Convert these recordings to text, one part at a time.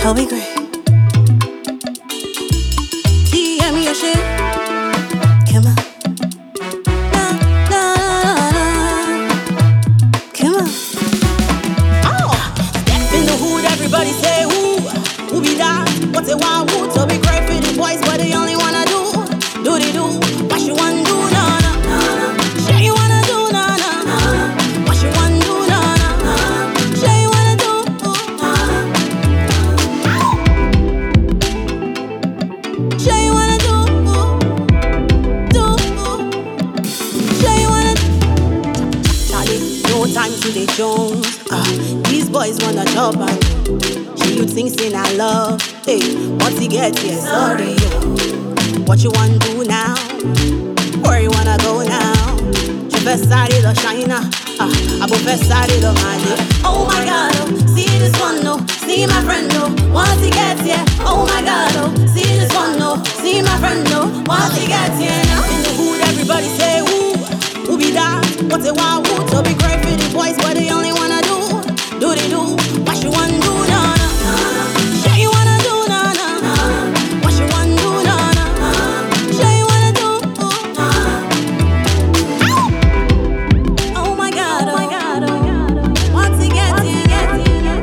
Toby Gray. DM me your shit. Come on. Na, na, na. Come on. Oh, step in the hood, everybody say who? Who be that? What they want? Who? Toby Gray for the boys, what they only wanna do? Do they do? What you wanna do? Nah, nah. Sure you wanna do? Nah, nah. What you wanna do? Nah, nah. Sure you wanna do? Sure you wanna do? Sure you wanna? Charlie, no time to the Jones. These boys wanna job and she you think say I love. Hey, once he get here, sorry. What you wanna do now? Where you wanna go now? Je fais ça de China, I go fais ça de Mali. Oh my God, oh, see this one, no, see my friend, no. Once he gets here, oh my God, oh, see this one, no, see my friend, no. Once he gets here, now in the hood, everybody say who be that? What they want, who? Toby Gray for the boys, what they only wanna do? Do they do? What you wanna do? Nah, nah. Sure you wanna do? Nah, nah. What you wanna do? Nah, nah. Sure you wanna do? Oh my God, oh my God, oh. Once he gets here,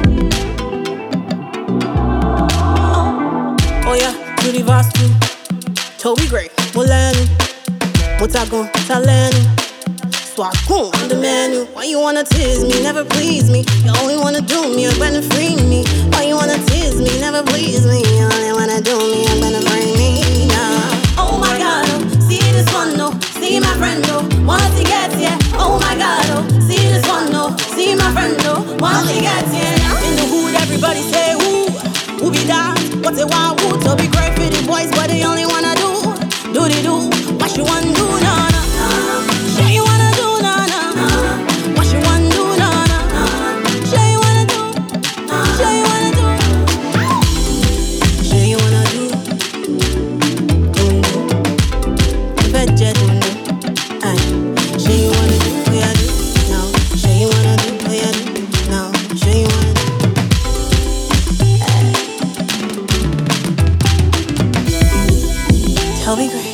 oh yeah, to the vast too. Toby Gray, Molani, Motagon, Talani. Swap on the menu. Why you wanna tease me, never please me? You only wanna do me, you're gonna free me. Why you wanna tease me, never please me? You only wanna do me, you're gonna bring me now. Oh my God, oh, see this one, no, see my friend, no. Once he gets here, oh my God, oh, see this one, no, see my friend, no. Once he gets here, now in the hood, everybody say who be that? What they want, who? Toby Gray for the boys, what they only wanna do? Do they do? What you wanna do? Nah, nah. Sure you wanna do? Nah, nah. What you wanna do? Nah, nah. Sure you wanna do? Sure you wanna do? Sure you wanna do? Betcha do no. Sure you wanna do? Yeah, do. No. Sure you wanna do? Yeah, do. No. Sure you wanna do? Toby Gray.